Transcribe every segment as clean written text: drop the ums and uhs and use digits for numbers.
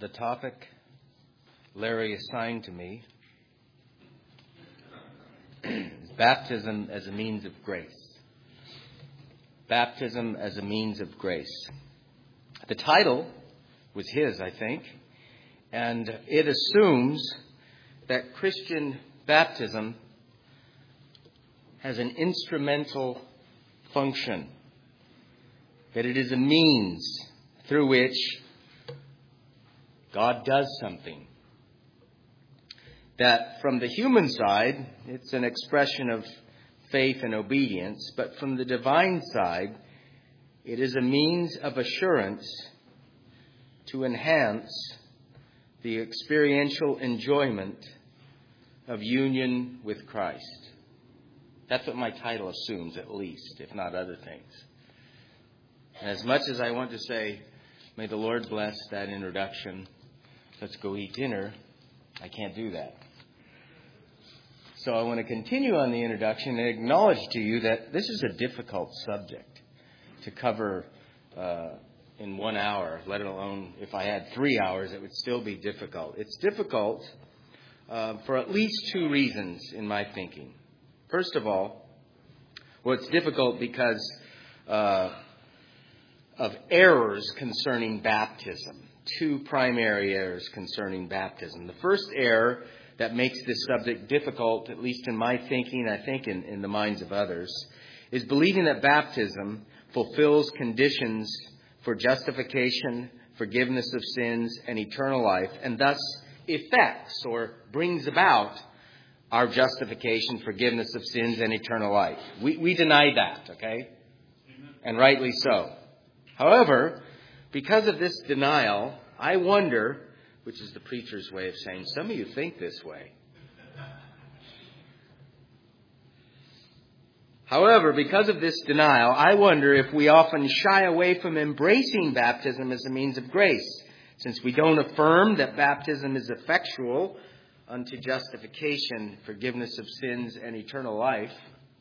The topic Larry assigned to me is baptism as a means of grace. Baptism as a means of grace. The title was his, I think, and it assumes that Christian baptism has an instrumental function, that it is a means through which God does something. That from the human side, it's an expression of faith and obedience, but from the divine side, it is a means of assurance to enhance the experiential enjoyment of union with Christ. That's what my title assumes, at least, if not other things. And as much as I want to say, may the Lord bless that introduction, let's go eat dinner, I can't do that. So I want to continue on the introduction and acknowledge to you that this is a difficult subject to cover in 1 hour, let alone if I had 3 hours, it would still be difficult. It's difficult for at least two reasons in my thinking. First of all, well, it's difficult because of errors concerning baptism. Two primary errors concerning baptism. The first error that makes this subject difficult, at least in my thinking, I think in the minds of others, is believing that baptism fulfills conditions for justification, forgiveness of sins, and eternal life, and thus effects or brings about our justification, forgiveness of sins, and eternal life. We deny that, okay? And rightly so. However, because of this denial, I wonder, which is the preacher's way of saying, some of you think this way. However, because of this denial, I wonder if we often shy away from embracing baptism as a means of grace, since we don't affirm that baptism is effectual unto justification, forgiveness of sins, and eternal life.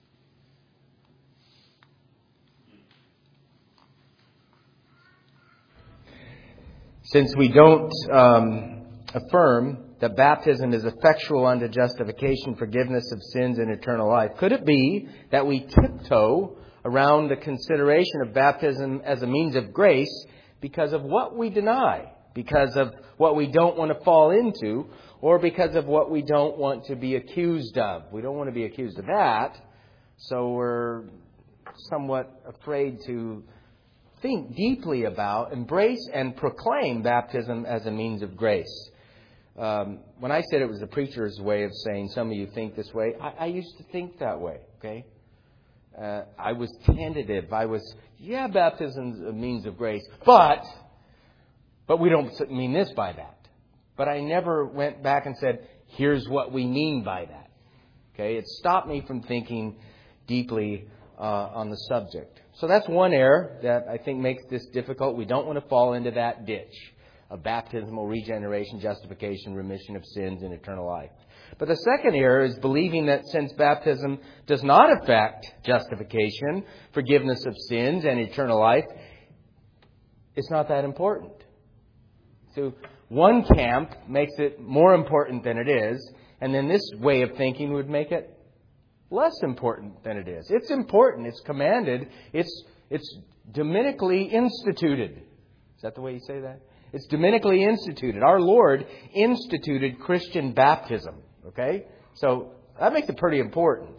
Since we don't affirm that baptism is effectual unto justification, forgiveness of sins, and eternal life, could it be that we tiptoe around the consideration of baptism as a means of grace because of what we deny, because of what we don't want to fall into, or because of what we don't want to be accused of? We don't want to be accused of that, so we're somewhat afraid to think deeply about, embrace, and proclaim baptism as a means of grace. When I said it was the preacher's way of saying, some of you think this way, I used to think that way, okay? I was tentative. Baptism's a means of grace, but we don't mean this by that. But I never went back and said, here's what we mean by that. Okay? It stopped me from thinking deeply on the subject. So that's one error that I think makes this difficult. We don't want to fall into that ditch of baptismal regeneration, justification, remission of sins, and eternal life. But the second error is believing that since baptism does not affect justification, forgiveness of sins, and eternal life, it's not that important. So one camp makes it more important than it is, and then this way of thinking would make it less important than it is. It's important. It's commanded. It's dominically instituted. Is that the way you say that? It's dominically instituted. Our Lord instituted Christian baptism. Okay? So that makes it pretty important.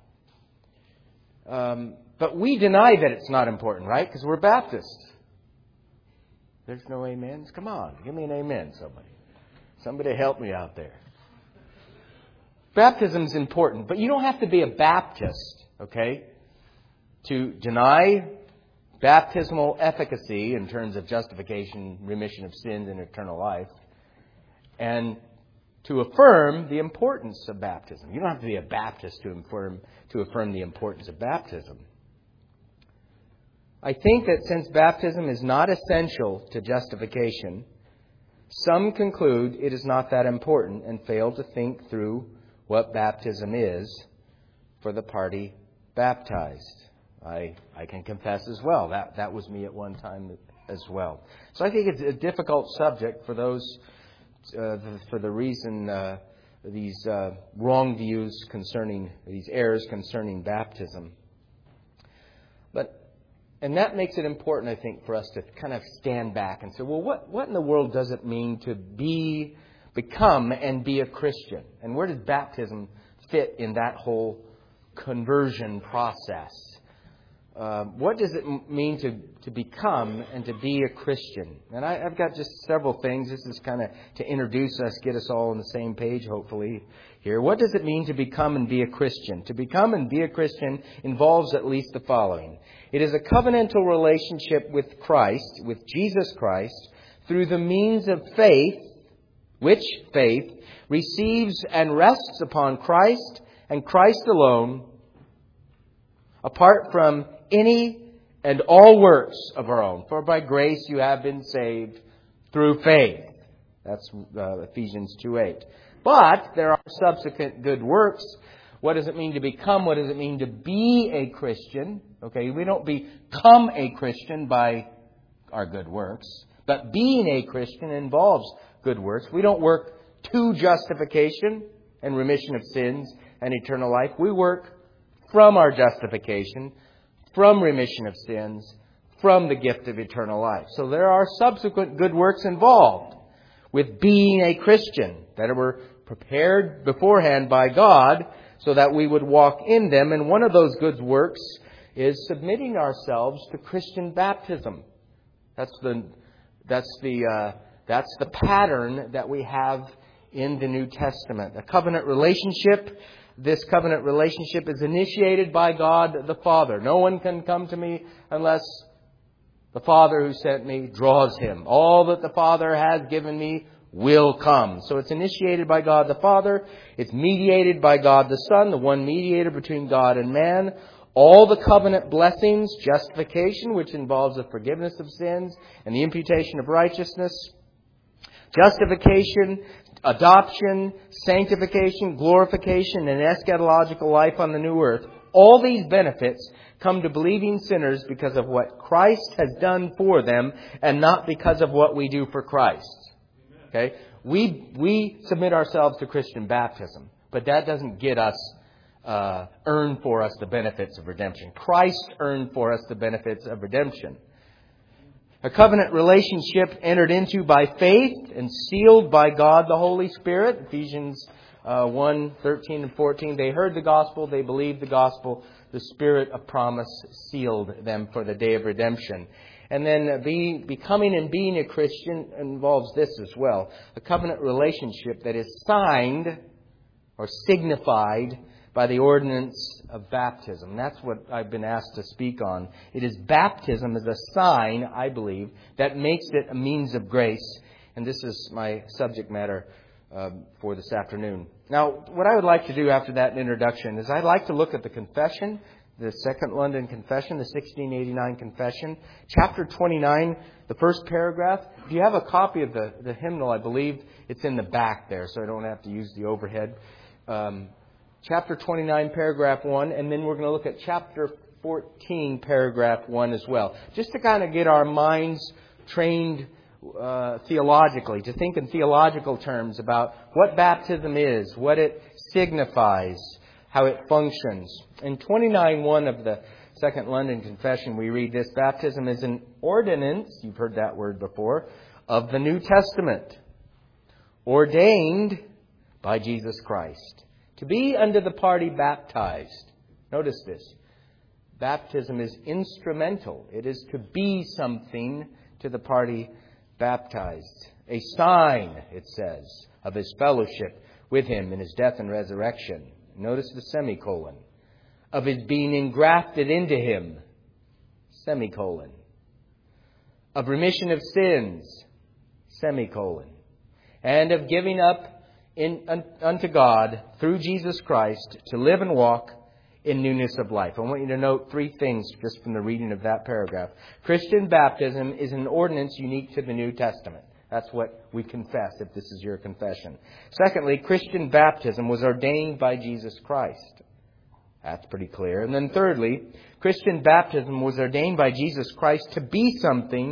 But we deny that it's not important, right? Because we're Baptists. There's no amens? Come on. Give me an amen, somebody. Somebody help me out there. Baptism is important, but you don't have to be a Baptist, okay, to deny baptismal efficacy in terms of justification, remission of sins, and eternal life, and to affirm the importance of baptism. You don't have to be a Baptist to affirm the importance of baptism. I think that since baptism is not essential to justification, some conclude it is not that important and fail to think through what baptism is for the party baptized. I can confess as well. That was me at one time as well. So I think it's a difficult subject for those, for the reason these wrong views concerning, these errors concerning baptism. And that makes it important, I think, for us to kind of stand back and say, well, what in the world does it mean to become and be a Christian? And where does baptism fit in that whole conversion process? What does it mean to become and to be a Christian? And I've got just several things. This is kind of to introduce us, get us all on the same page, hopefully, here. What does it mean to become and be a Christian? To become and be a Christian involves at least the following. It is a covenantal relationship with Christ, with Jesus Christ, through the means of faith, which faith receives and rests upon Christ and Christ alone, apart from any and all works of our own. For by grace you have been saved through faith. That's Ephesians 2:8. But there are subsequent good works. What does it mean to become? What does it mean to be a Christian? Okay, we don't become a Christian by our good works. But being a Christian involves good works. We don't work to justification and remission of sins and eternal life. We work from our justification, from remission of sins, from the gift of eternal life. So there are subsequent good works involved with being a Christian that were prepared beforehand by God so that we would walk in them. And one of those good works is submitting ourselves to Christian baptism. That's the pattern that we have in the New Testament. A covenant relationship. This covenant relationship is initiated by God the Father. No one can come to me unless the Father who sent me draws him. All that the Father has given me will come. So it's initiated by God the Father. It's mediated by God the Son, the one mediator between God and man. All the covenant blessings, justification, which involves the forgiveness of sins and the imputation of righteousness, justification, adoption, sanctification, glorification, and eschatological life on the new earth. All these benefits come to believing sinners because of what Christ has done for them and not because of what we do for Christ. Okay? We submit ourselves to Christian baptism, but that doesn't get us, earn for us the benefits of redemption. Christ earned for us the benefits of redemption. A covenant relationship entered into by faith and sealed by God the Holy Spirit. Ephesians 1:13 and 14. They heard the gospel. They believed the gospel. The Spirit of promise sealed them for the day of redemption. And then becoming and being a Christian involves this as well. A covenant relationship that is signed or signified by the ordinance of baptism. That's what I've been asked to speak on. It is baptism as a sign, I believe, that makes it a means of grace. And this is my subject matter for this afternoon. Now, what I would like to do after that introduction is I'd like to look at the confession, the Second London Confession, the 1689 Confession, chapter 29, the first paragraph. If you have a copy of the hymnal, I believe it's in the back there, so I don't have to use the overhead. Chapter 29, paragraph 1, and then we're going to look at chapter 14, paragraph 1 as well. Just to kind of get our minds trained theologically, to think in theological terms about what baptism is, what it signifies, how it functions. In 29.1 of the Second London Confession, we read this: baptism is an ordinance, you've heard that word before, of the New Testament, ordained by Jesus Christ, to be unto the party baptized. Notice this. Baptism is instrumental. It is to be something to the party baptized. A sign, it says, of his fellowship with him in his death and resurrection. Notice the semicolon. Of his being engrafted into him. Semicolon. Of remission of sins. Semicolon. And of giving up unto God through Jesus Christ to live and walk in newness of life. I want you to note three things just from the reading of that paragraph. Christian baptism is an ordinance unique to the New Testament. That's what we confess if this is your confession. Secondly, Christian baptism was ordained by Jesus Christ. That's pretty clear. And then thirdly, Christian baptism was ordained by Jesus Christ to be something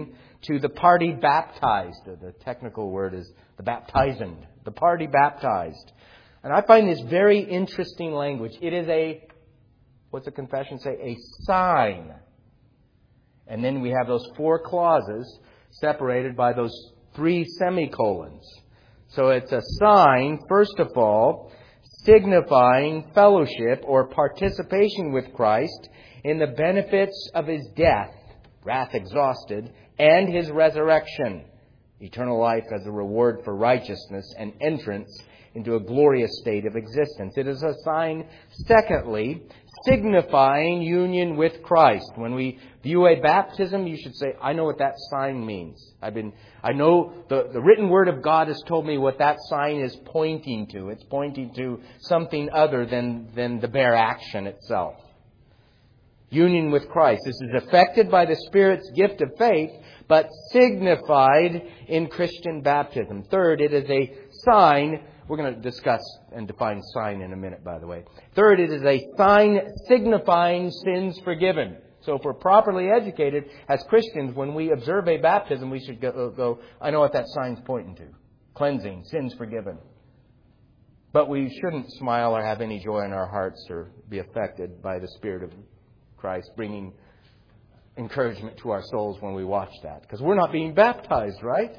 to the party baptized. The technical word is the baptizened. The party baptized. And I find this very interesting language. It is a, what's the confession say? A sign. And then we have those 4 clauses separated by those 3 semicolons. So it's a sign, first of all, signifying fellowship or participation with Christ in the benefits of His death, wrath exhausted, and His resurrection, eternal life as a reward for righteousness and entrance into a glorious state of existence. It is a sign, secondly, signifying union with Christ. When we view a baptism, you should say, I know what that sign means. I know the written Word of God has told me what that sign is pointing to. It's pointing to something other than the bare action itself. Union with Christ. This is effected by the Spirit's gift of faith, but signified in Christian baptism. Third, it is a sign. We're going to discuss and define sign in a minute, by the way. Third, it is a sign signifying sins forgiven. So if we're properly educated as Christians, when we observe a baptism, we should go, I know what that sign's pointing to. Cleansing, sins forgiven. But we shouldn't smile or have any joy in our hearts or be affected by the Spirit of Christ bringing encouragement to our souls when we watch that. Because we're not being baptized, right?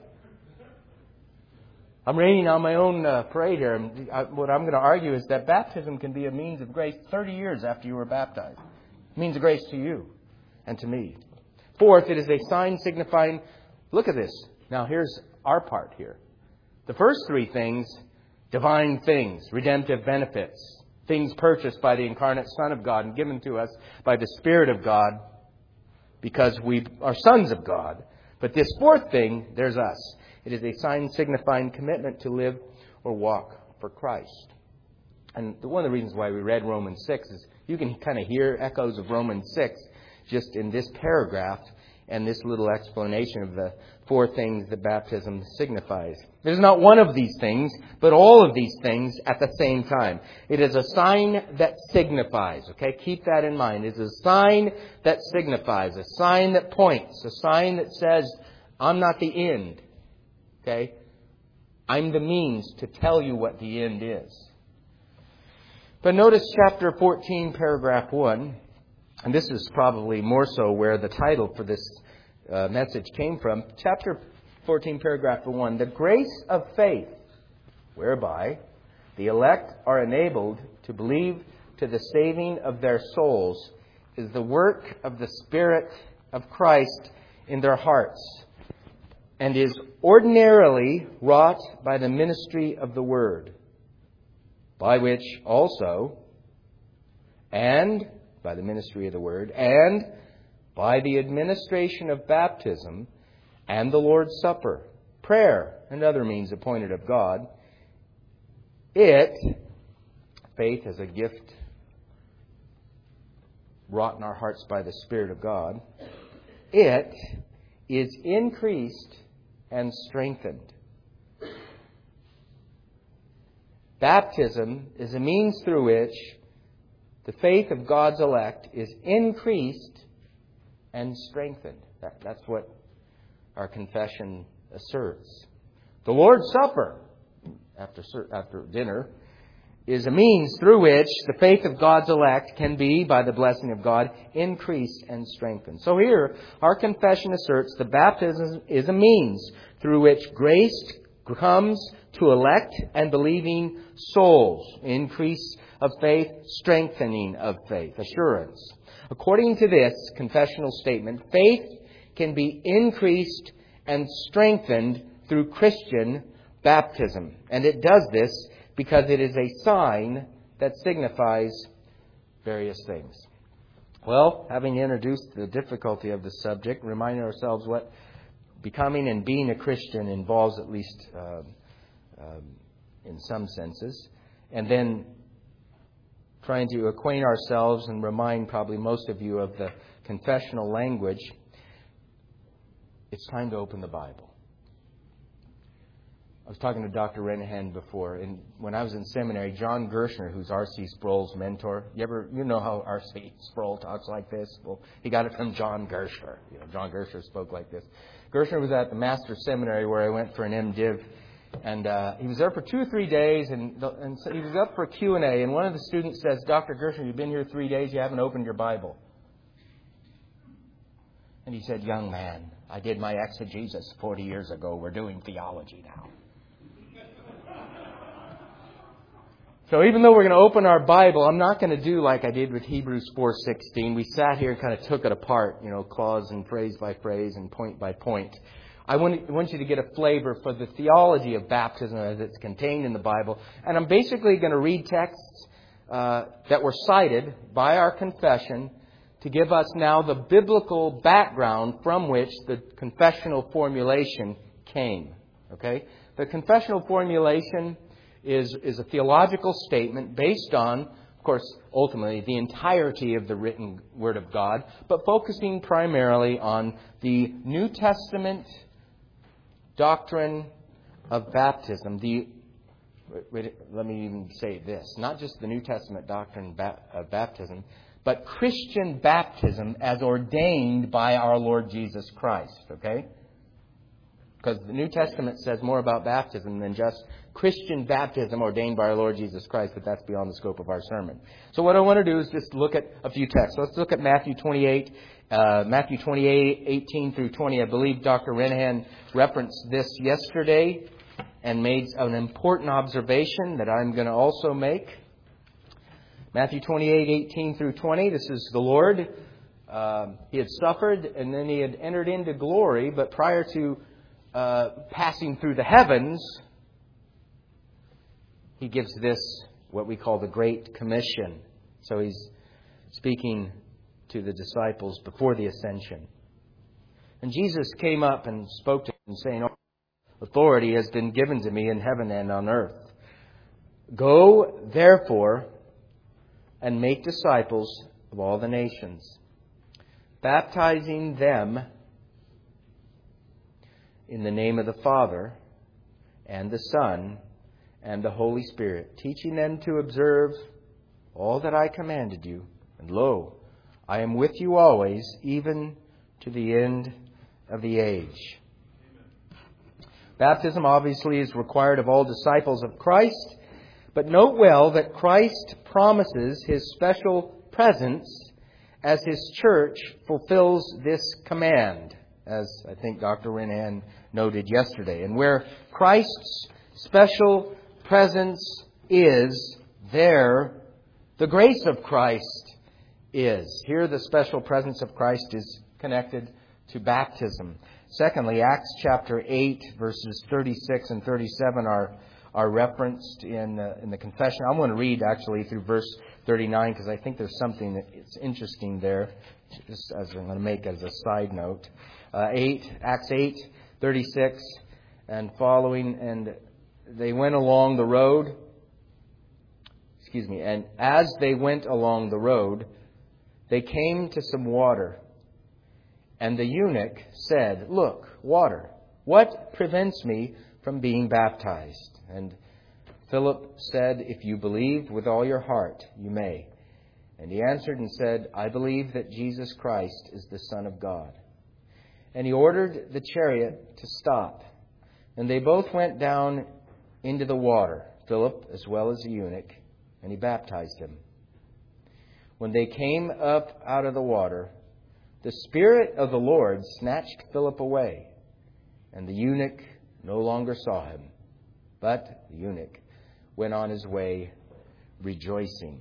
I'm raining on my own parade here. What I'm going to argue is that baptism can be a means of grace 30 years after you were baptized. Means of grace to you and to me. Fourth, it is a sign signifying, look at this. Now here's our part here. The first 3 things, divine things, redemptive benefits, things purchased by the incarnate Son of God and given to us by the Spirit of God because we are sons of God. But this 4th thing, there's us. It is a sign signifying commitment to live or walk for Christ. And one of the reasons why we read Romans 6 is you can kind of hear echoes of Romans 6 just in this paragraph and this little explanation of the 4 things that baptism signifies. There's not one of these things, but all of these things at the same time. It is a sign that signifies. Okay, keep that in mind. It is a sign that signifies, a sign that points, a sign that says, I'm not the end. Okay? I'm the means to tell you what the end is. But notice chapter 14, paragraph 1. And this is probably more so where the title for this message came from. Chapter 14, paragraph 1. The grace of faith, whereby the elect are enabled to believe to the saving of their souls, is the work of the Spirit of Christ in their hearts, and is ordinarily wrought by the ministry of the Word, by which also, and by the ministry of the Word, and by the administration of baptism and the Lord's Supper, prayer, and other means appointed of God, faith as a gift wrought in our hearts by the Spirit of God, it is increased and strengthened. Baptism is a means through which the faith of God's elect is increased and strengthened. That's what our confession asserts. The Lord's Supper, after dinner, is a means through which the faith of God's elect can be, by the blessing of God, increased and strengthened. So here, our confession asserts the baptism is a means through which grace comes to elect and believing souls. Increase of faith, strengthening of faith, assurance. According to this confessional statement, faith can be increased and strengthened through Christian baptism. And it does this because it is a sign that signifies various things. Well, having introduced the difficulty of the subject, reminding ourselves what becoming and being a Christian involves, at least in some senses, and then trying to acquaint ourselves and remind probably most of you of the confessional language, it's time to open the Bible. I was talking to Dr. Renahan before, and when I was in seminary, John Gershner, who's R.C. Sproul's mentor, you know how R.C. Sproul talks like this? Well, he got it from John Gershner. John Gershner spoke like this. Gershner was at the Master's Seminary where I went for an MDiv. And he was there for 2 or 3 days, and so he was up for a Q&A. And one of the students says, Dr. Gershner, you've been here 3 days, you haven't opened your Bible. And he said, young man, I did my exegesis 40 years ago. We're doing theology now. So even though we're going to open our Bible, I'm not going to do like I did with Hebrews 4:16. We sat here and kind of took it apart, clause and phrase by phrase and point by point. I want you to get a flavor for the theology of baptism as it's contained in the Bible. And I'm basically going to read texts that were cited by our confession to give us now the biblical background from which the confessional formulation came. Okay? The confessional formulation is a theological statement based on, of course, ultimately the entirety of the written Word of God, but focusing primarily on the New Testament doctrine of baptism. Let me even say this. Not just the New Testament doctrine of baptism, but Christian baptism as ordained by our Lord Jesus Christ. Okay? Because the New Testament says more about baptism than just Christian baptism ordained by our Lord Jesus Christ, but that's beyond the scope of our sermon. So what I want to do is just look at a few texts. Let's look at Matthew 28, 18 through 20. I believe Dr. Renahan referenced this yesterday and made an important observation that I'm going to also make. Matthew 28, 18 through 20. This is the Lord. He had suffered and then He had entered into glory, but prior to passing through the heavens, He gives this, what we call the Great Commission. So He's speaking to the disciples before the ascension. And Jesus came up and spoke to them, saying, authority has been given to me in heaven and on earth. Go, therefore, and make disciples of all the nations, baptizing them in the name of the Father and the Son and the Holy Spirit, teaching them to observe all that I commanded you. And lo, I am with you always, even to the end of the age. Baptism obviously is required of all disciples of Christ, but note well that Christ promises His special presence as His church fulfills this command, as I think Dr. Renan noted yesterday. And where Christ's special presence is, there the grace of Christ is. Here the special presence of Christ is connected to baptism. Secondly, Acts chapter 8, verses 36 and 37 are referenced in the confession. I'm going to read actually through verse 39 because I think there's something that's interesting there, just as I'm going to make as a side note. Acts 8, 36 and following, and they went along the road. And as they went along the road, they came to some water. And the eunuch said, look, water, what prevents me from being baptized? And Philip said, if you believe with all your heart, you may. And he answered and said, I believe that Jesus Christ is the Son of God. And he ordered the chariot to stop. And they both went down into the water, Philip as well as the eunuch, and he baptized him. When they came up out of the water, the Spirit of the Lord snatched Philip away, and the eunuch no longer saw him. But the eunuch went on his way rejoicing.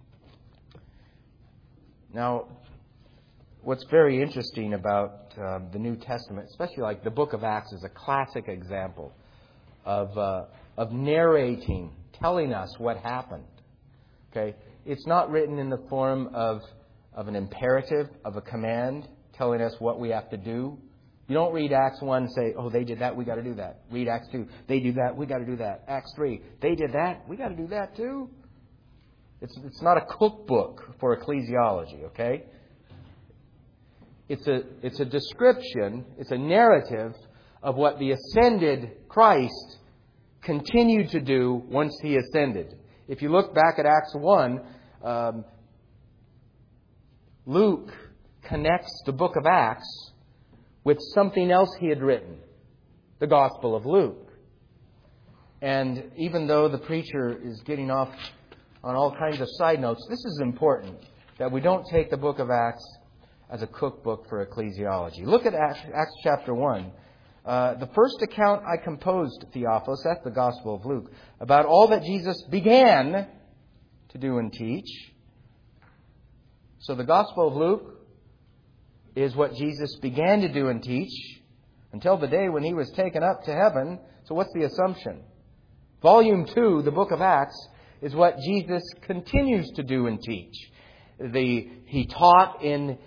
Now, what's very interesting about the New Testament, especially like the book of Acts, is a classic example of narrating, telling us what happened. Okay, it's not written in the form of an imperative, of a command, telling us what we have to do. You don't read Acts 1 and say, oh, they did that, we got to do that. Read Acts 2, they do that, we got to do that. Acts 3, they did that, we got to do that too. It's not a cookbook for ecclesiology, okay? It's a description, it's a narrative of what the ascended Christ continued to do once He ascended. If you look back at Acts 1, Luke connects the book of Acts with something else he had written, the Gospel of Luke. And even though the preacher is getting off on all kinds of side notes, this is important, that we don't take the book of Acts as a cookbook for ecclesiology. Look at Acts chapter 1. The first account I composed, Theophilus, that's the Gospel of Luke, about all that Jesus began to do and teach. So the Gospel of Luke is what Jesus began to do and teach until the day when he was taken up to heaven. So what's the assumption? Volume 2, the book of Acts, is what Jesus continues to do and teach. He taught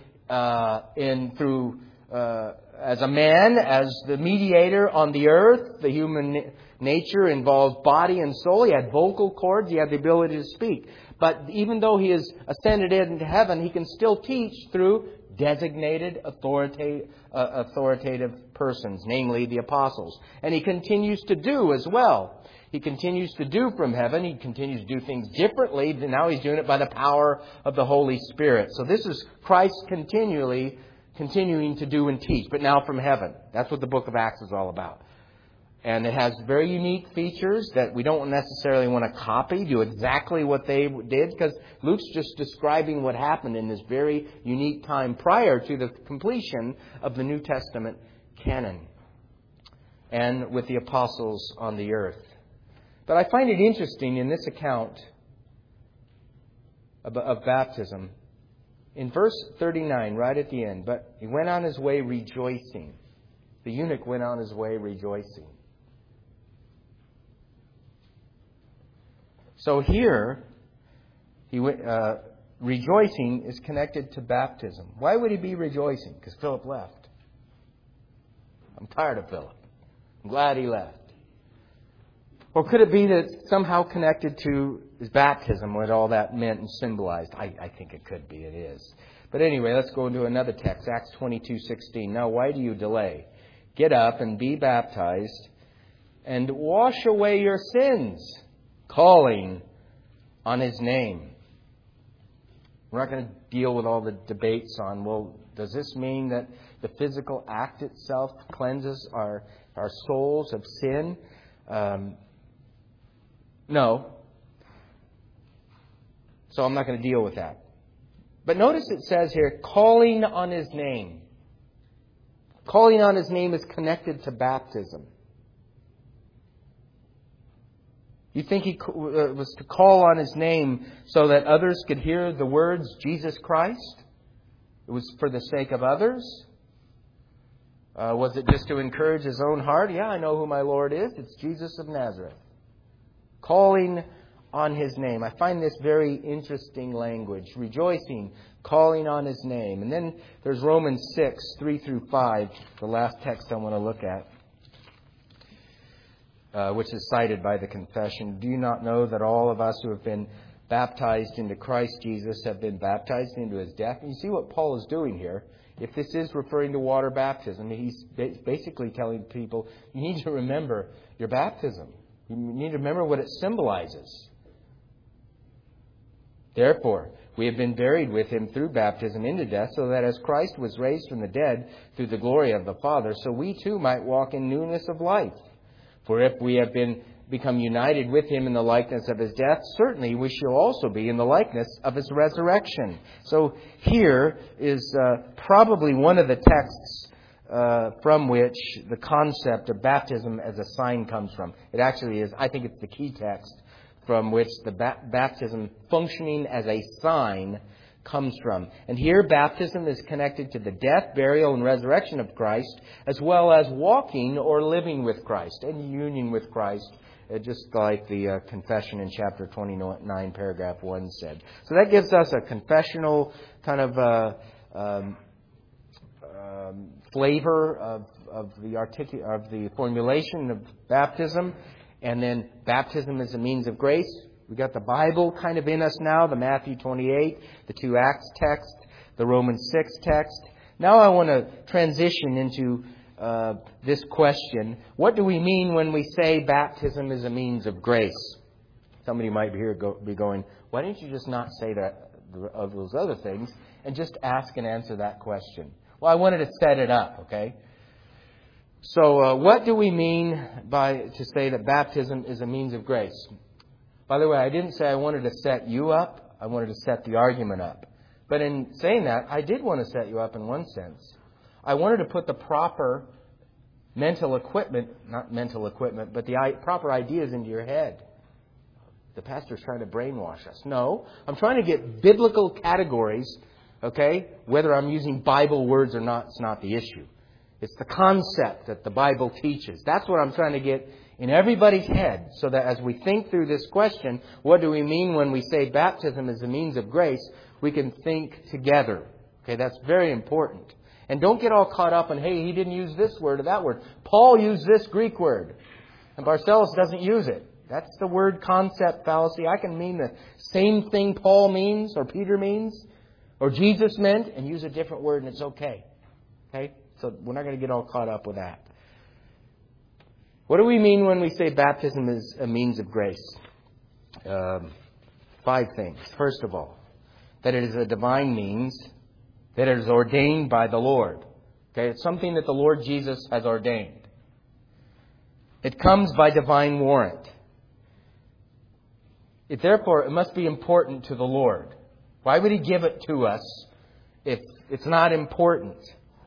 as a man, as the mediator on the earth. The human nature involves body and soul. He had vocal cords. He had the ability to speak. But even though he has ascended into heaven, he can still teach through designated authoritative persons, namely the apostles. And he continues to do as well. He continues to do from heaven. He continues to do things differently. Now he's doing it by the power of the Holy Spirit. So this is Christ continuing to do and teach, but now from heaven. That's what the book of Acts is all about. And it has very unique features that we don't necessarily want to copy, do exactly what they did, because Luke's just describing what happened in this very unique time prior to the completion of the New Testament canon and with the apostles on the earth. But I find it interesting in this account of baptism, in verse 39, right at the end, but he went on his way rejoicing. The eunuch went on his way rejoicing. So here, rejoicing is connected to baptism. Why would he be rejoicing? Because Philip left. I'm tired of Philip. I'm glad he left. Or could it be that somehow connected to his baptism, what all that meant and symbolized? I think it could be. It is. But anyway, let's go into another text, Acts 22:16. Now, why do you delay? Get up and be baptized and wash away your sins, calling on his name. We're not going to deal with all the debates on, well, does this mean that the physical act itself cleanses our souls of sin? No. So I'm not going to deal with that. But notice it says here, calling on his name. Calling on his name is connected to baptism. You think he was to call on his name so that others could hear the words Jesus Christ? It was for the sake of others? Was it just to encourage his own heart? Yeah, I know who my Lord is. It's Jesus of Nazareth. Calling on his name. I find this very interesting language. Rejoicing, calling on his name. And then there's Romans 6, 3 through 5, the last text I want to look at, which is cited by the confession. Do you not know that all of us who have been baptized into Christ Jesus have been baptized into his death? And you see what Paul is doing here. If this is referring to water baptism, he's basically telling people, you need to remember your baptism. You need to remember what it symbolizes. Therefore, we have been buried with him through baptism into death, so that as Christ was raised from the dead through the glory of the Father, so we too might walk in newness of life. For if we have become united with him in the likeness of his death, certainly we shall also be in the likeness of his resurrection. So here is probably one of the texts from which the concept of baptism as a sign comes from. It actually is, I think it's the key text from which the baptism functioning as a sign comes from. And here baptism is connected to the death, burial, and resurrection of Christ, as well as walking or living with Christ and union with Christ, just like the confession in chapter 29, paragraph 1 said. So that gives us a confessional kind of flavor of the formulation of baptism. And then baptism is a means of grace. We got the Bible kind of in us now, the Matthew 28, the 2 Acts text, the Romans 6 text. Now I want to transition into this question. What do we mean when we say baptism is a means of grace? Somebody might be going, why didn't you just not say that of those other things and just ask and answer that question? Well, I wanted to set it up, okay? So what do we mean to say that baptism is a means of grace? By the way, I didn't say I wanted to set you up. I wanted to set the argument up. But in saying that, I did want to set you up in one sense. I wanted to put the proper mental equipment, not mental equipment, but the proper ideas into your head. The pastor's trying to brainwash us. No, I'm trying to get biblical categories, okay? Whether I'm using Bible words or not, it's not the issue. It's the concept that the Bible teaches. That's what I'm trying to get in everybody's head, so that as we think through this question, what do we mean when we say baptism is a means of grace, we can think together. Okay, that's very important. And don't get all caught up in, hey, he didn't use this word or that word. Paul used this Greek word, and Barcellos doesn't use it. That's the word concept fallacy. I can mean the same thing Paul means, or Peter means, or Jesus meant, and use a different word, and it's okay. Okay? So we're not going to get all caught up with that. What do we mean when we say baptism is a means of grace? 5 things. First of all, that it is a divine means, that it is ordained by the Lord. Okay, it's something that the Lord Jesus has ordained. It comes by divine warrant. Therefore, it must be important to the Lord. Why would He give it to us if it's not important?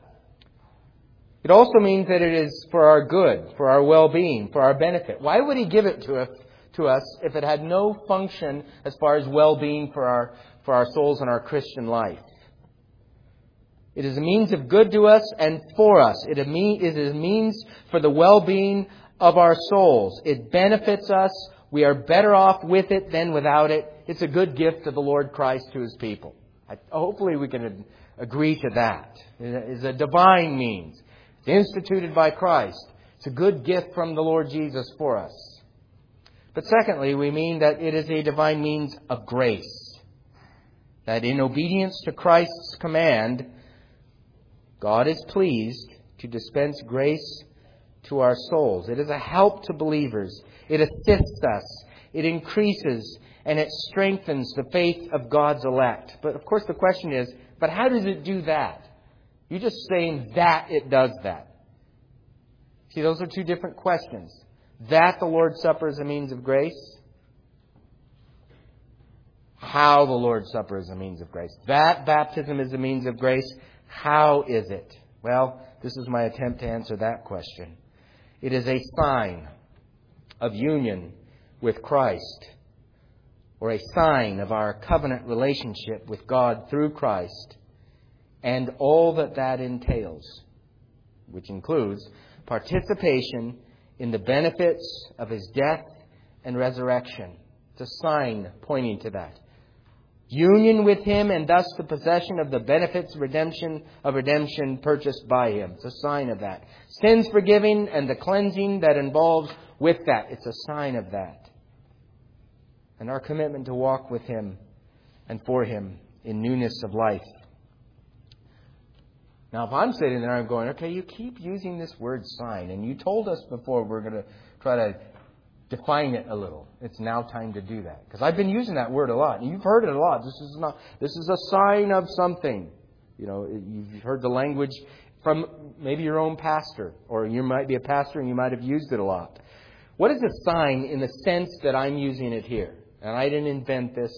It also means that it is for our good, for our well-being, for our benefit. Why would He give it to us if it had no function as far as well-being for our souls and our Christian life? It is a means of good to us and for us. It is a means for the well-being of our souls. It benefits us. We are better off with it than without it. It's a good gift to the Lord Christ to His people. Hopefully we can agree to that. It is a divine means. It's instituted by Christ. It's a good gift from the Lord Jesus for us. But secondly, we mean that it is a divine means of grace. That in obedience to Christ's command, God is pleased to dispense grace to our souls. It is a help to believers. It assists us. It increases and it strengthens the faith of God's elect. But of course the question is, but how does it do that? You're just saying that it does that. See, those are two different questions. That the Lord's Supper is a means of grace. How the Lord's Supper is a means of grace. That baptism is a means of grace. How is it? Well, this is my attempt to answer that question. It is a sign of union with Christ, or a sign of our covenant relationship with God through Christ, and all that that entails, which includes participation in the benefits of His death and resurrection. It's a sign pointing to that. Union with Him and thus the possession of the benefits of redemption purchased by Him. It's a sign of that. Sins forgiving and the cleansing that involves with that. It's a sign of that. And our commitment to walk with Him and for Him in newness of life. Now, if I'm sitting there, I'm going, okay, you keep using this word sign, and you told us before we're going to try to define it a little. It's now time to do that. Because I've been using that word a lot. And you've heard it a lot. This is a sign of something. You know, you've heard the language from maybe your own pastor. Or you might be a pastor and you might have used it a lot. What is a sign in the sense that I'm using it here? And I didn't invent this.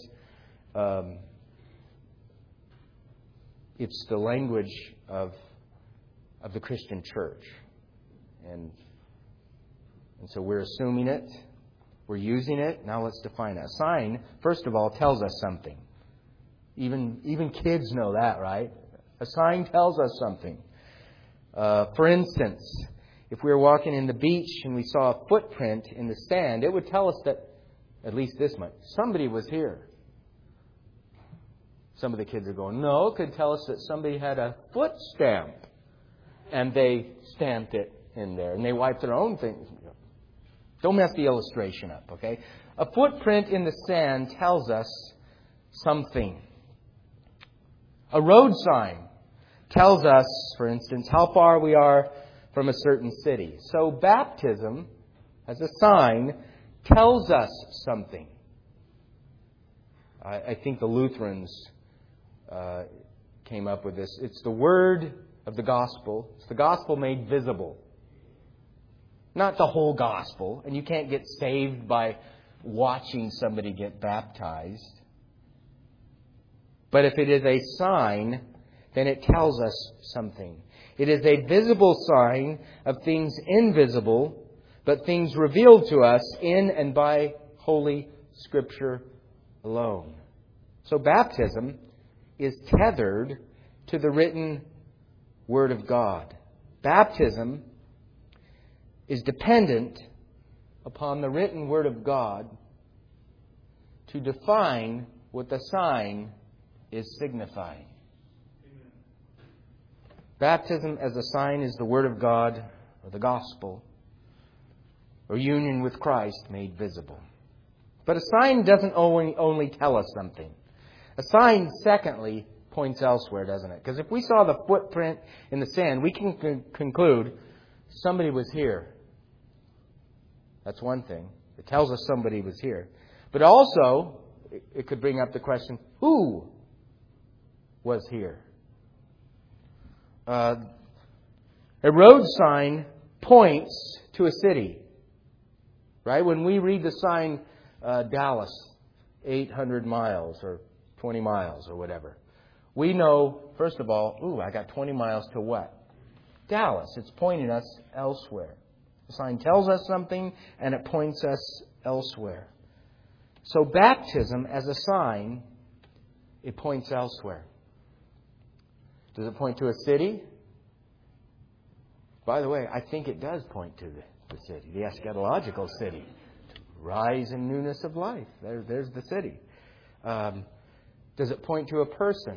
It's the language of the Christian church. And so we're assuming it. We're using it. Now let's define it. A sign, first of all, tells us something. Even kids know that, right? A sign tells us something. For instance, if we were walking in the beach and we saw a footprint in the sand, it would tell us that, at least this much, somebody was here. Some of the kids are going, no, it could tell us that somebody had a foot stamp and they stamped it in there and they wiped their own things. Don't mess the illustration up, okay? A footprint in the sand tells us something. A road sign tells us, for instance, how far we are from a certain city. So baptism, as a sign, tells us something. I think the Lutherans came up with this. It's the word of the gospel. It's the gospel made visible. not the whole gospel. And you can't get saved by watching somebody get baptized. But if it is a sign, then it tells us something. It is a visible sign of things invisible, but things revealed to us in and by Holy Scripture alone. So baptism is tethered to the written Word of God. Baptism is dependent upon the written Word of God to define what the sign is signifying. Baptism as a sign is the Word of God, or the gospel, or union with Christ made visible. But a sign doesn't only tell us something. A sign, secondly, points elsewhere, doesn't it? Because if we saw the footprint in the sand, we can conclude somebody was here. That's one thing. It tells us somebody was here. But also, it could bring up the question, who was here? A road sign points to a city. Right? When we read the sign, Dallas, 800 miles or 20 miles or whatever, we know, first of all, I got 20 miles to what? Dallas. It's pointing us elsewhere. The sign tells us something and it points us elsewhere. So baptism as a sign, it points elsewhere. Does it point to a city? By the way, I think it does point to the city, the eschatological city. Rise in newness of life. There's the city. Does it point to a person?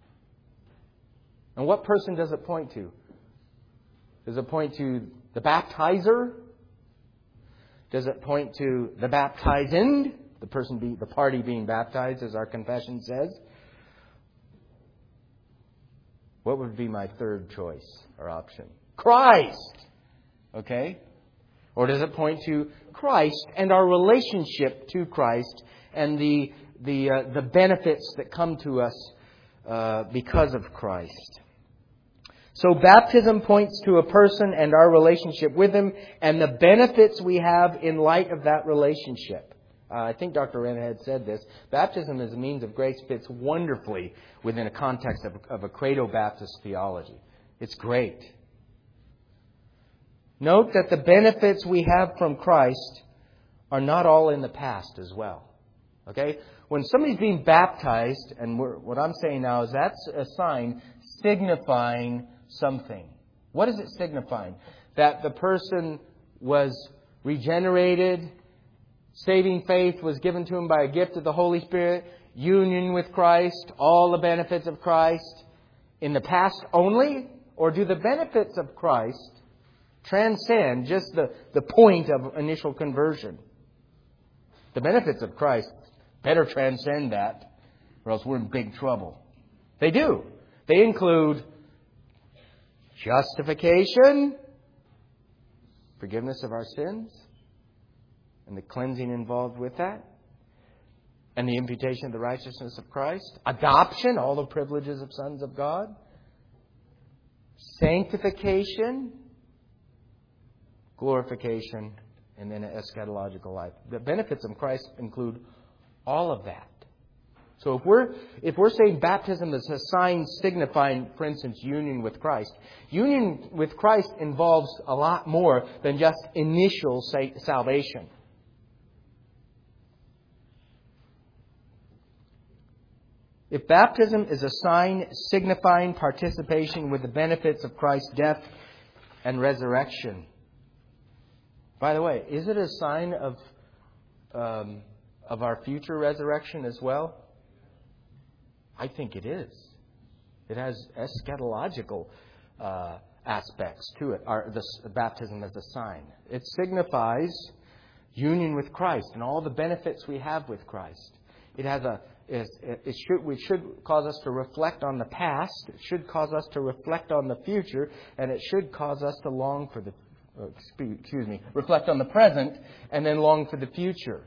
And what person does it point to? Does it point to the baptizer? Does it point to the baptized? The party being baptized, as our confession says. What would be my third choice or option? Christ! Okay? Or does it point to Christ and our relationship to Christ and the benefits that come to us because of Christ? So baptism points to a person and our relationship with Him and the benefits we have in light of that relationship. I think Dr. Renner had said this. Baptism as a means of grace fits wonderfully within a context of a Credo-Baptist theology. It's great. Note that the benefits we have from Christ are not all in the past as well. Okay? When somebody's being baptized, and what I'm saying now is that's a sign signifying something. What is it signifying? That the person was regenerated, saving faith was given to him by a gift of the Holy Spirit, union with Christ, all the benefits of Christ in the past only? Or do the benefits of Christ transcend just the point of initial conversion? The benefits of Christ better transcend that, or else we're in big trouble. They do. They include justification, forgiveness of our sins, and the cleansing involved with that, and the imputation of the righteousness of Christ, adoption, all the privileges of sons of God, sanctification, glorification, and then an eschatological life. The benefits of Christ include all of that. So if we're saying baptism is a sign signifying, for instance, union with Christ involves a lot more than just initial salvation. If baptism is a sign signifying participation with the benefits of Christ's death and resurrection, by the way, is it a sign of our future resurrection as well? I think it is. It has eschatological aspects to it. The baptism as a sign. It signifies union with Christ and all the benefits we have with Christ. It should cause us to reflect on the past. It should cause us to reflect on the future, and it should cause us to long for reflect on the present and then long for the future.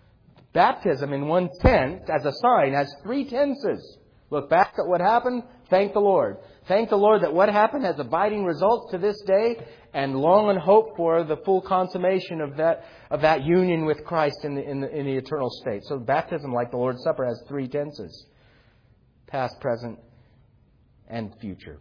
Baptism, in one sense, as a sign, has three tenses. Look back at what happened, Thank the Lord. Thank the Lord that what happened has abiding results to this day, and long and hope for the full consummation of that union with Christ in the eternal state. So baptism, like the Lord's Supper, has three tenses: past, present, and future.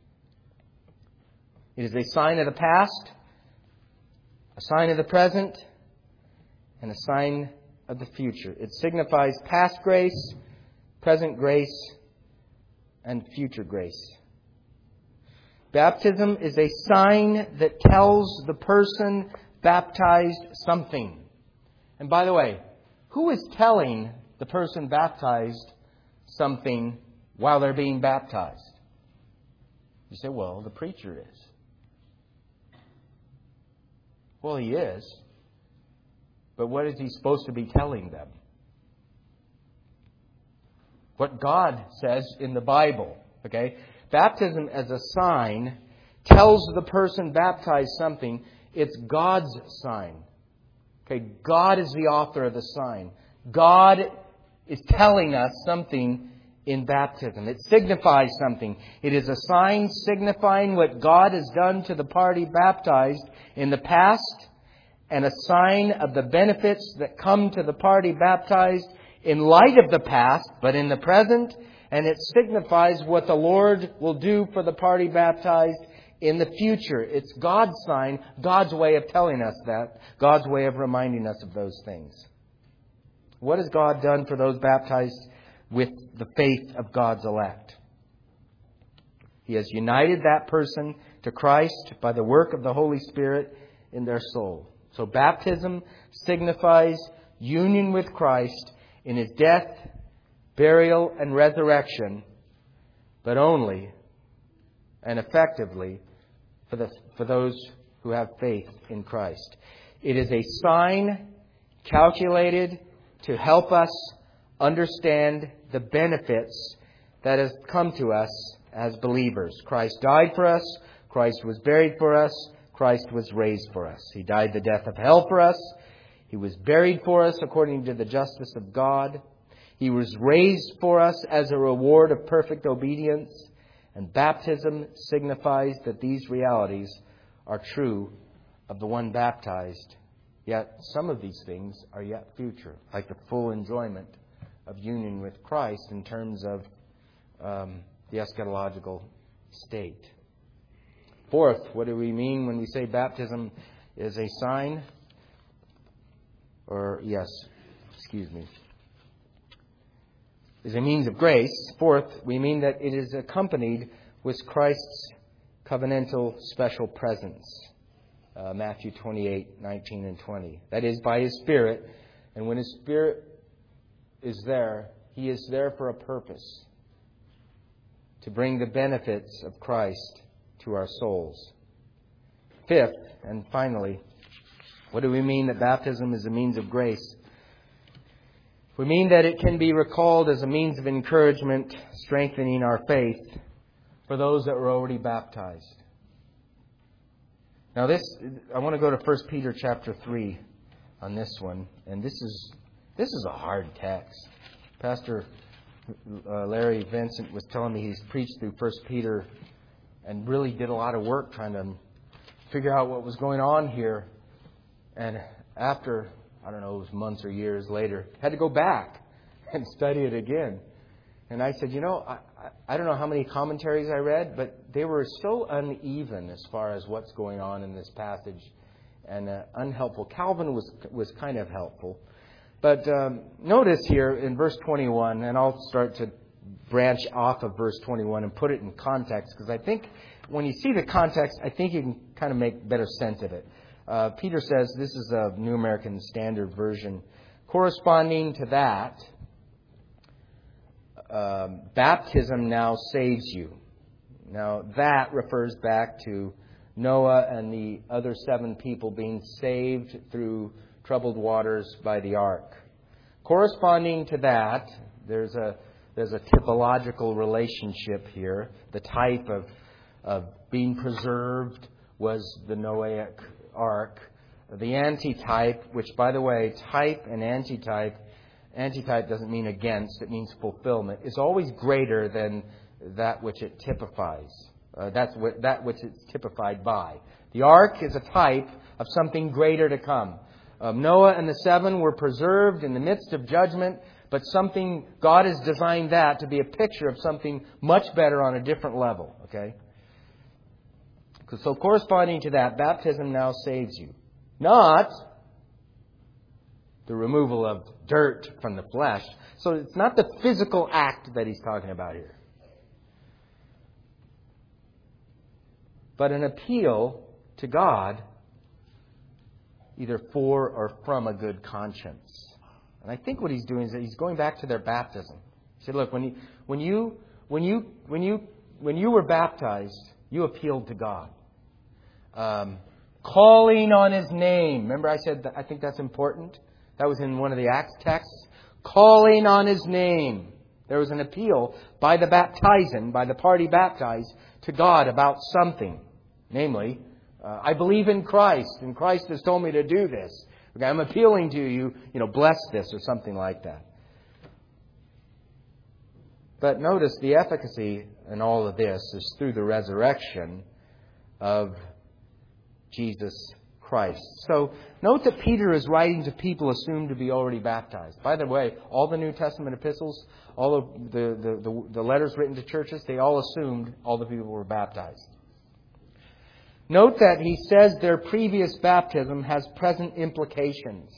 It is a sign of the past, a sign of the present, and a sign of the future. It signifies past grace, present grace, and future grace. Baptism is a sign that tells the person baptized something. And by the way, who is telling the person baptized something while they're being baptized? You say, well, the preacher is. Well, he is. But what is he supposed to be telling them? What God says in the Bible. Okay? Baptism as a sign tells the person baptized something. It's God's sign. Okay? God is the author of the sign. God is telling us something in baptism. It signifies something. It is a sign signifying what God has done to the party baptized in the past, and a sign of the benefits that come to the party baptized in light of the past, but in the present. And it signifies what the Lord will do for the party baptized in the future. It's God's sign, God's way of telling us that, God's way of reminding us of those things. What has God done for those baptized with the faith of God's elect? He has united that person to Christ by the work of the Holy Spirit in their soul. So baptism signifies union with Christ in His death, burial, and resurrection, but only and effectively for those who have faith in Christ. It is a sign calculated to help us understand the benefits that has come to us as believers. Christ died for us. Christ was buried for us. Christ was raised for us. He died the death of hell for us. He was buried for us according to the justice of God. He was raised for us as a reward of perfect obedience. And baptism signifies that these realities are true of the one baptized. Yet some of these things are yet future, like the full enjoyment of union with Christ in terms of the eschatological state. Fourth, what do we mean when we say baptism is a sign? Is a means of grace. Fourth, we mean that it is accompanied with Christ's covenantal special presence. Matthew 28:19 and 20. That is, by His Spirit. And when His Spirit is there, He is there for a purpose. To bring the benefits of Christ to our souls. Fifth, and finally, what do we mean that baptism is a means of grace? We mean that it can be recalled as a means of encouragement, strengthening our faith for those that were already baptized. Now I want to go to 1 Peter chapter 3 on this one. And this is a hard text. Pastor Larry Vincent was telling me he's preached through 1 Peter and really did a lot of work trying to figure out what was going on here. And after, I don't know, it was months or years later, had to go back and study it again. And I said, I don't know how many commentaries I read, but they were so uneven as far as what's going on in this passage and unhelpful. Calvin was kind of helpful. But notice here in verse 21, and I'll start to branch off of verse 21 and put it in context, because I think when you see the context, I think you can kind of make better sense of it. Peter says, this is a New American Standard Version, corresponding to that, baptism now saves you. Now that refers back to Noah and the other 7 people being saved through troubled waters by the ark. Corresponding to that, there's a typological relationship here. The type of being preserved was the Noahic ark. The antitype, which, by the way, type and antitype doesn't mean against, it means fulfillment, is always greater than that which it typifies. That which it's typified by. The ark is a type of something greater to come. Noah and the 7 were preserved in the midst of judgment, but God has designed that to be a picture of something much better on a different level. Okay? So corresponding to that, baptism now saves you. Not the removal of dirt from the flesh. So it's not the physical act that he's talking about here, but an appeal to God, either for or from a good conscience. And I think what he's doing is that he's going back to their baptism. He said, look, when you were baptized, you appealed to God. Calling on His name. Remember I said that I think that's important? That was in one of the Acts texts. Calling on His name. There was an appeal by the baptizing, by the party baptized, to God about something. Namely, I believe in Christ, and Christ has told me to do this. Okay, I'm appealing to you, bless this or something like that. But notice the efficacy in all of this is through the resurrection of Jesus Christ. So note that Peter is writing to people assumed to be already baptized. By the way, all the New Testament epistles, all of the letters written to churches, they all assumed all the people were baptized. Note that he says their previous baptism has present implications.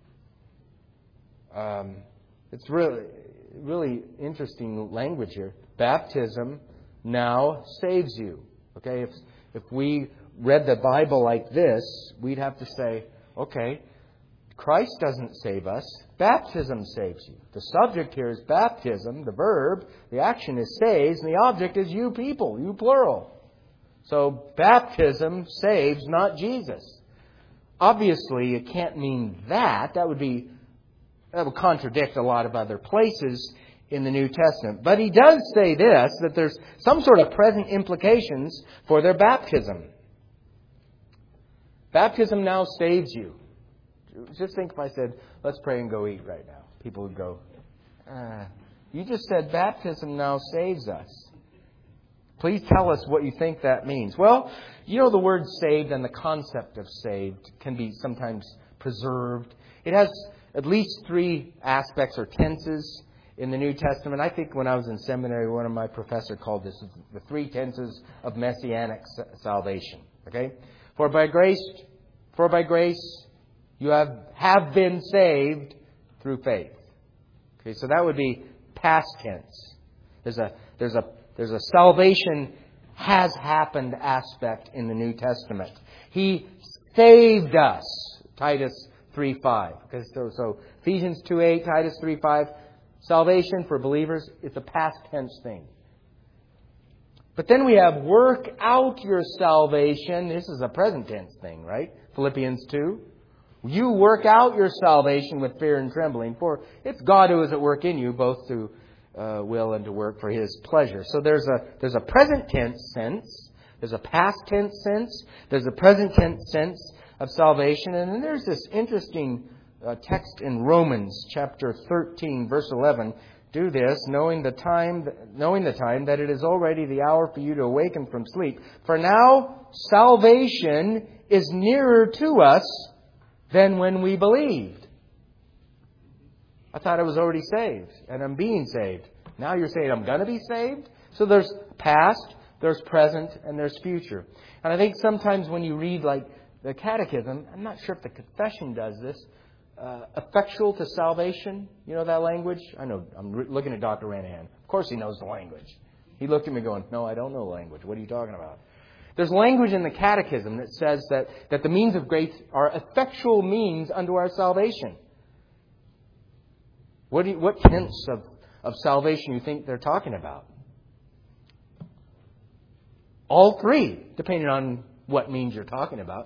It's really interesting language here. Baptism now saves you. Okay, if we read the Bible like this, we'd have to say, okay, Christ doesn't save us. Baptism saves you. The subject here is baptism. The verb, the action is saves, and the object is you people, you plural. So baptism saves, not Jesus. Obviously, it can't mean that. That would contradict a lot of other places in the New Testament. But he does say this, that there's some sort of present implications for their baptism. Baptism now saves you. Just think if I said, let's pray and go eat right now. People would go, you just said baptism now saves us. Please tell us what you think that means. Well, the word saved and the concept of saved can be sometimes preserved. It has at least 3 aspects or tenses in the New Testament. I think when I was in seminary, one of my professors called this the 3 tenses of messianic salvation. Okay? For by grace you have been saved through faith. Okay, so that would be past tense. There's a salvation has happened aspect in the New Testament. He saved us. Titus 3:5. Okay, so Ephesians 2:8, Titus 3:5. Salvation for believers, it's a past tense thing. But then we have work out your salvation. This is a present tense thing, right? Philippians 2. You work out your salvation with fear and trembling, for it's God who is at work in you, both to will and to work for His pleasure. So there's a present tense sense, there's a past tense sense, there's a present tense sense of salvation, and then there's this interesting text in Romans chapter 13, verse 11. Do this, knowing the time that it is already the hour for you to awaken from sleep. For now salvation is nearer to us than when we believed. I thought I was already saved, and I'm being saved. Now you're saying I'm going to be saved? So there's past, there's present, and there's future. And I think sometimes when you read like the Catechism, I'm not sure if the Confession does this, effectual to salvation. You know that language? I know. I'm looking at Dr. Ranahan. Of course he knows the language. He looked at me going, no, I don't know the language. What are you talking about? There's language in the Catechism that says that the means of grace are effectual means unto our salvation. What tense of salvation you think they're talking about? All 3, depending on what means you're talking about.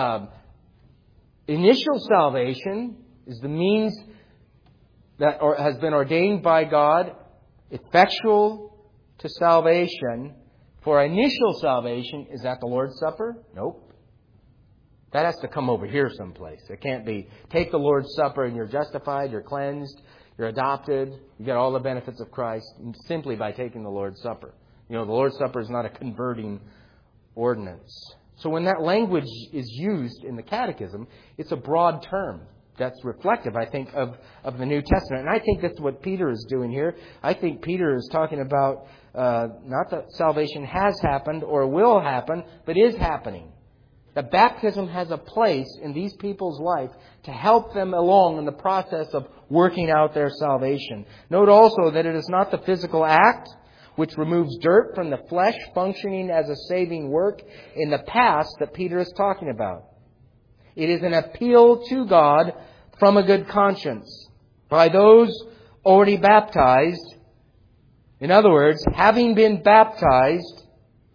Initial salvation is the means that has been ordained by God, effectual to salvation. For initial salvation, is that the Lord's Supper? Nope. That has to come over here someplace. It can't be take the Lord's Supper and you're justified, you're cleansed, you're adopted, you get all the benefits of Christ simply by taking the Lord's Supper. The Lord's Supper is not a converting ordinance. So when that language is used in the Catechism, it's a broad term that's reflective, I think, of the New Testament. And I think that's what Peter is doing here. I think Peter is talking about not that salvation has happened or will happen, but is happening. That baptism has a place in these people's life to help them along in the process of working out their salvation. Note also that it is not the physical act which removes dirt from the flesh functioning as a saving work in the past that Peter is talking about. It is an appeal to God from a good conscience by those already baptized. In other words, having been baptized,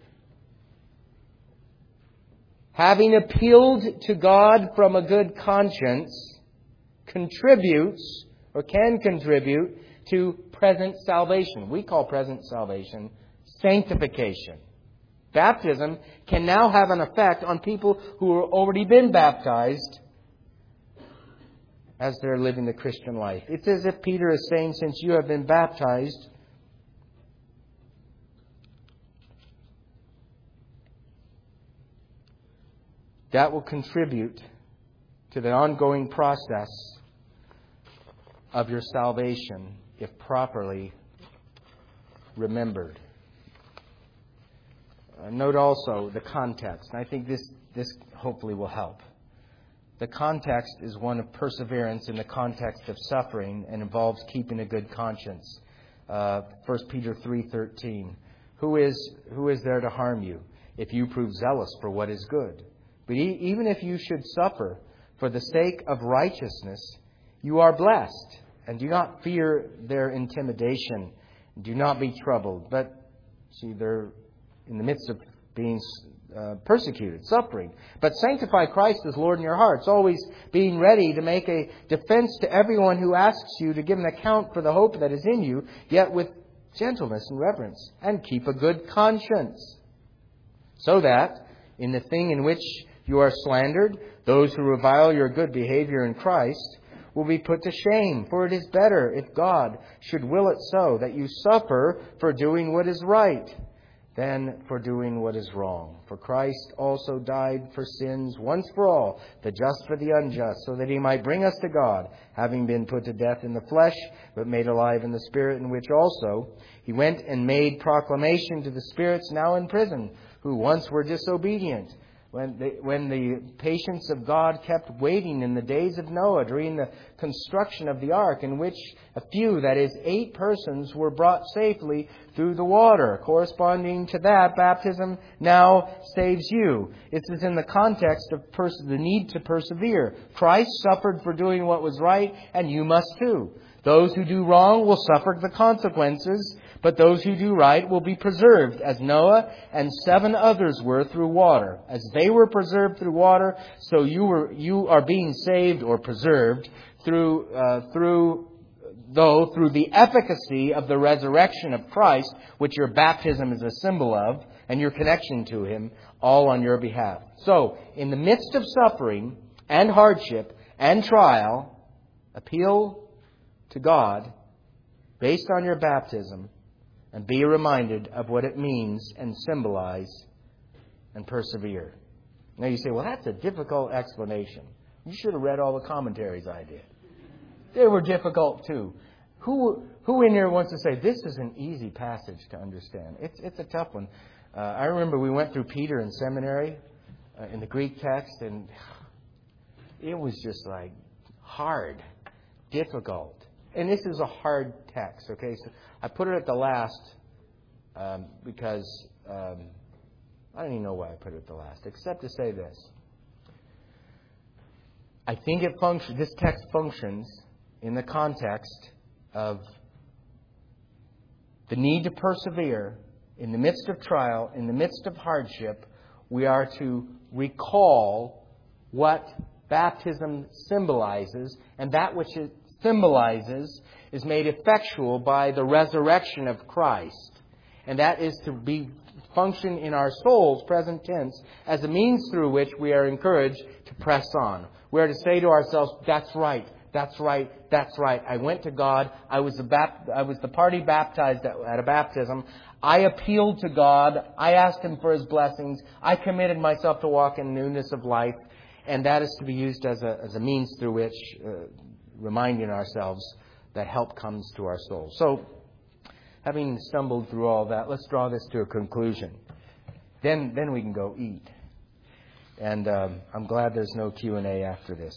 having appealed to God from a good conscience, contributes or can contribute to present salvation. We call present salvation sanctification. Baptism can now have an effect on people who have already been baptized as they're living the Christian life. It's as if Peter is saying, since you have been baptized, that will contribute to the ongoing process of your salvation if properly remembered. Note also the context. And I think this hopefully will help. The context is one of perseverance in the context of suffering and involves keeping a good conscience. 1 Peter 3:13. Who is there to harm you if you prove zealous for what is good? But even if you should suffer for the sake of righteousness, you are blessed. And do not fear their intimidation. Do not be troubled. But see, they're in the midst of being persecuted, suffering. But sanctify Christ as Lord in your hearts, always being ready to make a defense to everyone who asks you to give an account for the hope that is in you, yet with gentleness and reverence. And keep a good conscience, so that in the thing in which you are slandered, those who revile your good behavior in Christ will be put to shame. For it is better, if God should will it so, that you suffer for doing what is right than for doing what is wrong. For Christ also died for sins once for all, the just for the unjust, so that He might bring us to God, having been put to death in the flesh, but made alive in the Spirit, in which also He went and made proclamation to the spirits now in prison, who once were disobedient, when the patience of God kept waiting in the days of Noah during the construction of the ark, in which a few, that is 8 persons, were brought safely through the water. Corresponding to that, baptism now saves you. This is in the context of the need to persevere. Christ suffered for doing what was right, and you must too. Those who do wrong will suffer the consequences, but those who do right will be preserved, as Noah and 7 others were through water. As they were preserved through water, so you are being saved or preserved through the efficacy of the resurrection of Christ, which your baptism is a symbol of, and your connection to Him, all on your behalf. So, in the midst of suffering and hardship and trial, appeal to God based on your baptism, and be reminded of what it means and symbolize, and persevere. Now you say, well, that's a difficult explanation. You should have read all the commentaries I did. They were difficult too. Who in here wants to say, this is an easy passage to understand? It's a tough one. I remember we went through Peter in seminary in the Greek text, and it was just like hard, difficult. And this is a hard text, okay? So I put it at the last because I don't even know why I put it at the last, except to say this. I think this text functions in the context of the need to persevere in the midst of trial, in the midst of hardship. We are to recall what baptism symbolizes, and that which it symbolizes is made effectual by the resurrection of Christ. And that is to function in our souls, present tense, as a means through which we are encouraged to press on. We are to say to ourselves, that's right. That's right. I went to God. I was the party baptized at a baptism. I appealed to God. I asked Him for His blessings. I committed myself to walk in newness of life. And that is to be used as a means through which reminding ourselves that help comes to our souls. So, having stumbled through all that, let's draw this to a conclusion. Then we can go eat. And I'm glad there's no Q&A after this.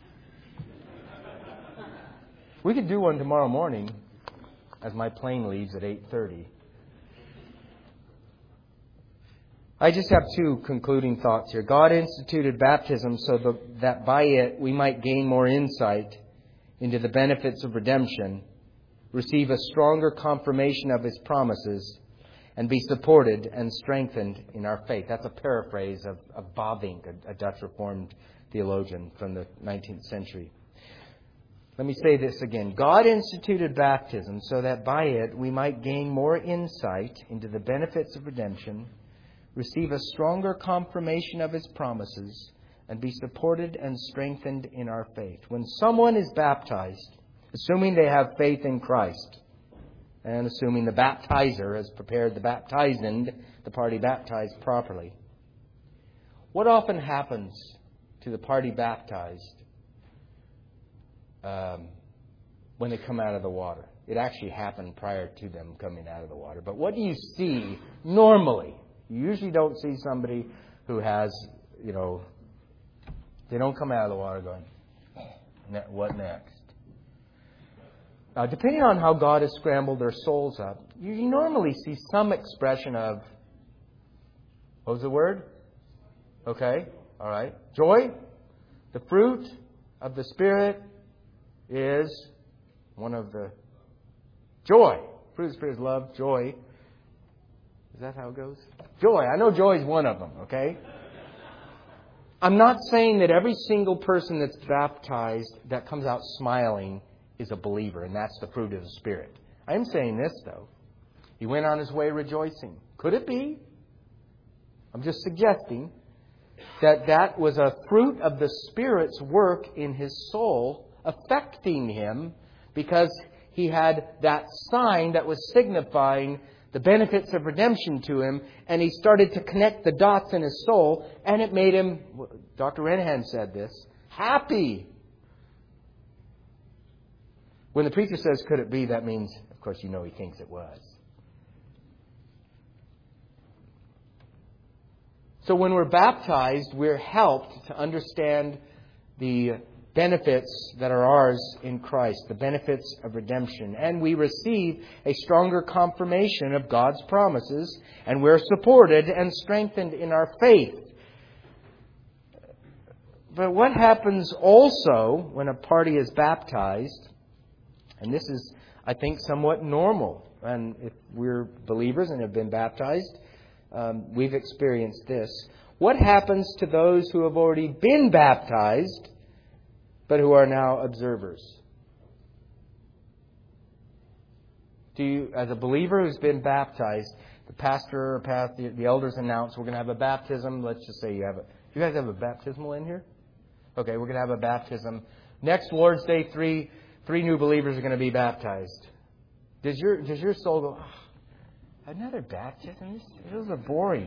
We could do one tomorrow morning as my plane leaves at 8:30. I just have two concluding thoughts here. God instituted baptism so that by it we might gain more insight into the benefits of redemption, receive a stronger confirmation of His promises, and be supported and strengthened in our faith. That's a paraphrase of Bavinck, a Dutch Reformed theologian from the 19th century. Let me say this again. God instituted baptism so that by it we might gain more insight into the benefits of redemption, receive a stronger confirmation of His promises, and be supported and strengthened in our faith. When someone is baptized, assuming they have faith in Christ, and assuming the baptizer has prepared the baptizand, the party baptized properly, what often happens to the party baptized when they come out of the water? It actually happened prior to them coming out of the water. But what do you see normally? You usually don't see somebody who has, they don't come out of the water going, what next? Depending on how God has scrambled their souls up, you normally see some expression of, what was the word? Okay, all right. Joy. The fruit of the Spirit is one of the joy. Fruit of the Spirit is love, joy. Is that how it goes? Joy. I know joy is one of them, okay? I'm not saying that every single person that's baptized that comes out smiling is a believer, and that's the fruit of the Spirit. I am saying this, though. He went on his way rejoicing. Could it be? I'm just suggesting that was a fruit of the Spirit's work in his soul, affecting him because he had that sign that was signifying the benefits of redemption to him, and he started to connect the dots in his soul, and it made him, Dr. Renahan said this, happy. When the preacher says, could it be, that means, of course, he thinks it was. So when we're baptized, we're helped to understand the benefits that are ours in Christ, the benefits of redemption. And we receive a stronger confirmation of God's promises, and we're supported and strengthened in our faith. But what happens also when a party is baptized, and this is, I think, somewhat normal, and if we're believers and have been baptized, we've experienced this. What happens to those who have already been baptized but who are now observers? Do you, as a believer who's been baptized, the pastor or the elders announce we're going to have a baptism. Let's just say you guys have a baptismal in here? Okay, we're going to have a baptism. Next Lord's Day, three new believers are going to be baptized. Does your soul go, another baptism? Those are boring.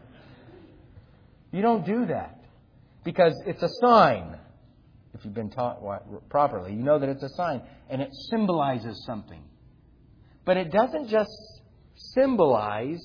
You don't do that. Because it's a sign. If you've been taught properly, you know that it's a sign. And it symbolizes something. But it doesn't just symbolize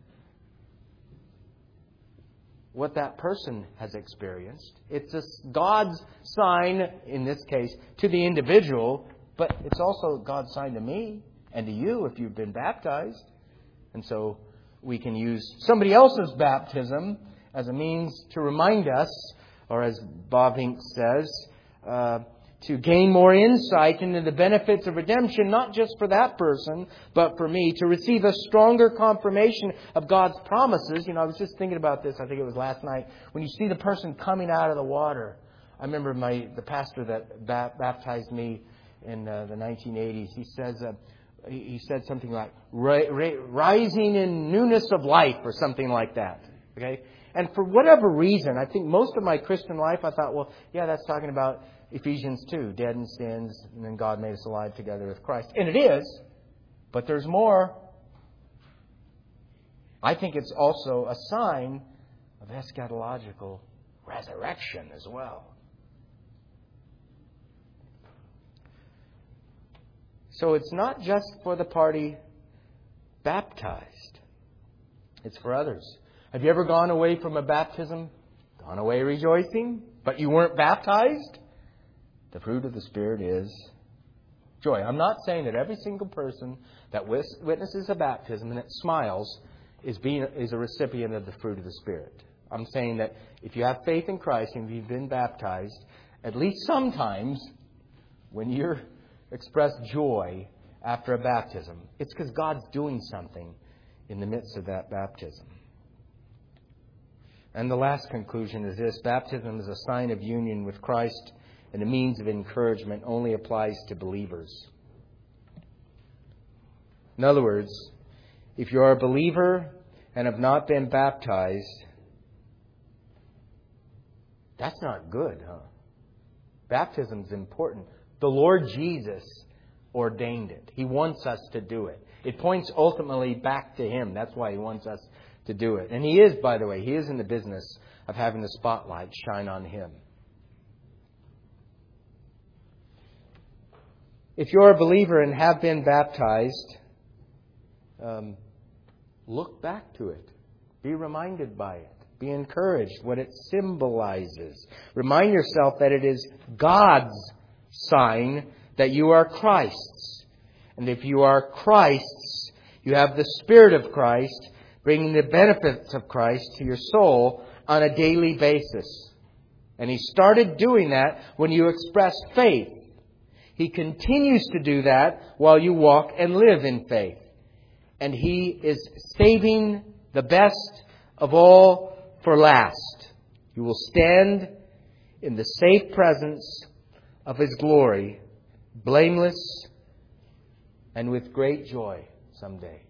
what that person has experienced. It's God's sign, in this case, to the individual. But it's also God's sign to me and to you if you've been baptized. And so we can use somebody else's baptism as a means to remind us, or as Bavinck says, to gain more insight into the benefits of redemption, not just for that person, but for me, to receive a stronger confirmation of God's promises. I was just thinking about this, I think it was last night, when you see the person coming out of the water. I remember the pastor that baptized me in the 1980s, he said something like, rising in newness of life, or something like that. Okay? And for whatever reason, I think most of my Christian life, I thought, well, yeah, that's talking about Ephesians 2, dead in sins, and then God made us alive together with Christ. And it is, but there's more. I think it's also a sign of eschatological resurrection as well. So it's not just for the party baptized. It's for others. Have you ever gone away from a baptism, gone away rejoicing, but you weren't baptized? The fruit of the Spirit is joy. I'm not saying that every single person that witnesses a baptism and that smiles is a recipient of the fruit of the Spirit. I'm saying that if you have faith in Christ and you've been baptized, at least sometimes when you're expressed joy after a baptism, it's because God's doing something in the midst of that baptism. And the last conclusion is this: baptism is a sign of union with Christ and a means of encouragement only applies to believers. In other words, if you are a believer and have not been baptized, that's not good, huh? Baptism is important. The Lord Jesus ordained it. He wants us to do it. It points ultimately back to Him. That's why He wants us to do it. And He is, by the way, He is in the business of having the spotlight shine on Him. If you're a believer and have been baptized, look back to it. Be reminded by it. Be encouraged what it symbolizes. Remind yourself that it is God's sign that you are Christ's. And if you are Christ's, you have the Spirit of Christ bringing the benefits of Christ to your soul on a daily basis. And He started doing that when you expressed faith. He continues to do that while you walk and live in faith. And He is saving the best of all for last. You will stand in the safe presence of His glory, blameless and with great joy someday.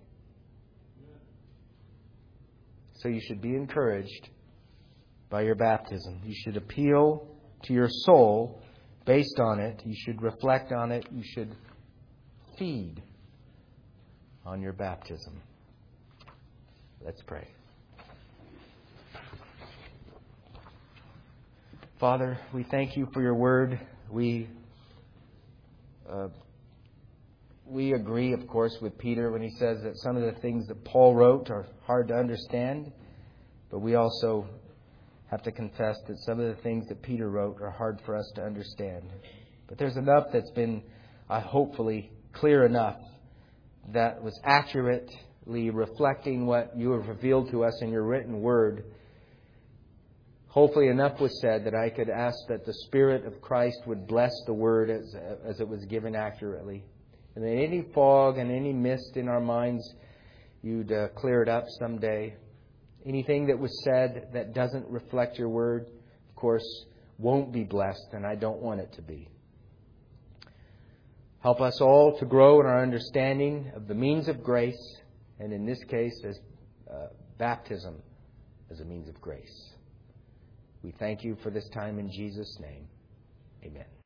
So you should be encouraged by your baptism. You should appeal to your soul based on it. You should reflect on it. You should feed on your baptism. Let's pray. Father, we thank You for Your word. We agree, of course, with Peter when he says that some of the things that Paul wrote are hard to understand. But we also have to confess that some of the things that Peter wrote are hard for us to understand. But there's enough that's been, hopefully, clear enough that was accurately reflecting what You have revealed to us in Your written word. Hopefully enough was said that I could ask that the Spirit of Christ would bless the word as it was given accurately. And that any fog and any mist in our minds, You'd clear it up someday. Anything that was said that doesn't reflect Your word, of course, won't be blessed, and I don't want it to be. Help us all to grow in our understanding of the means of grace, and in this case, as baptism as a means of grace. We thank You for this time in Jesus' name. Amen.